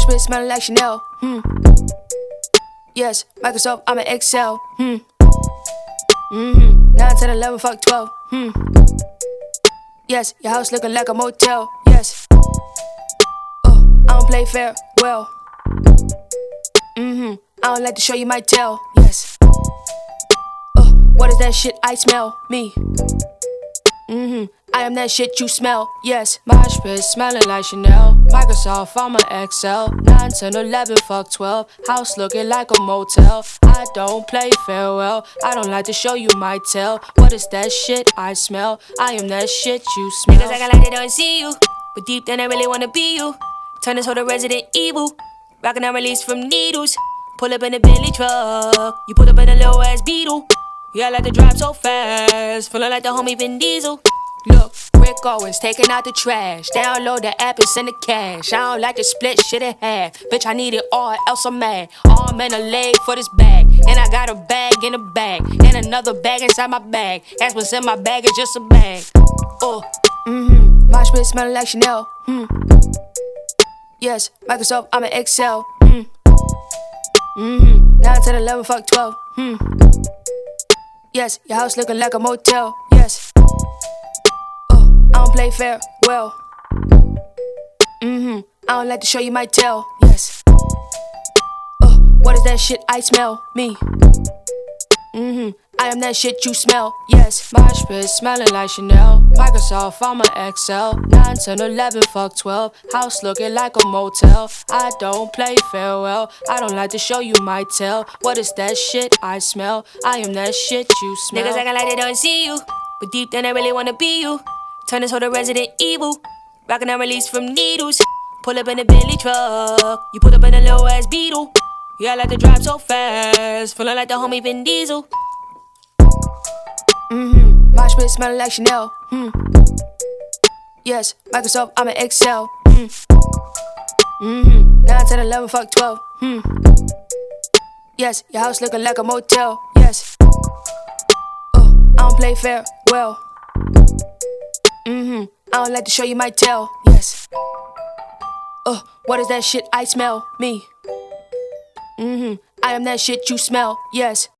spit smelling like Chanel. Yes, Microsoft, I'm an Excel. 9, 10, 11, fuck 12. Yes, your house looking like a motel. Yes. I don't play fair. Well. I don't like to show you my tail. Yes. What is that shit I smell? Me. I am that shit you smell. Yes. My spit smelling like Chanel. Microsoft, I'm an Excel. 9, 10, 11, fuck 12. House looking like a motel. I don't play farewell. I don't like to show you my tail. What is that shit I smell? I am that shit you smell. Niggas acting like they don't see you, but deep down I really wanna be you. Turn this whole to Resident Evil. Rockin' out release from needles. Pull up in a Bentley truck. You pull up in a little ass Beetle. Yeah, I like to drive so fast. Feeling like the homie Vin Diesel. Look, Rick Owens taking out the trash. Download the app and send the cash. I don't like to split shit in half. Bitch, I need it all, else I'm mad. Arm and a leg for this bag. And I got a bag in a bag. And another bag inside my bag. That's what's in my bag, it's just a bag. My spit smelling like Chanel. Yes, Microsoft, I'm an Excel. 9, 10, 11, fuck 12. Yes, your house looking like a motel. Yes. I don't play fair. Well. I don't like to show you my tail. Yes. What is that shit I smell? Me. I am that shit you smell. Yes. My spit smelling like Chanel. Microsoft, I'm an Excel. 9, 10, 11, fuck 12. House looking like a motel. I don't play farewell. I don't like to show you my tail. What is that shit I smell? I am that shit you smell. Niggas acting like they don't see you, but deep down I really wanna be you. Turn this whole to Resident Evil. Rockin' out release from needles. Pull up in a Bentley truck. You pull up in a little ass Beetle. Yeah, I like to drive so fast. Feeling like the homie Vin Diesel. My spit smelling like Chanel. Yes, Microsoft, I'm an Excel. 9, 10, 11, fuck 12. Yes, your house looking like a motel. Yes. I don't play fair. Well. I don't like to show you my tail. Yes. What is that shit I smell? Me. I am that shit you smell. Yes.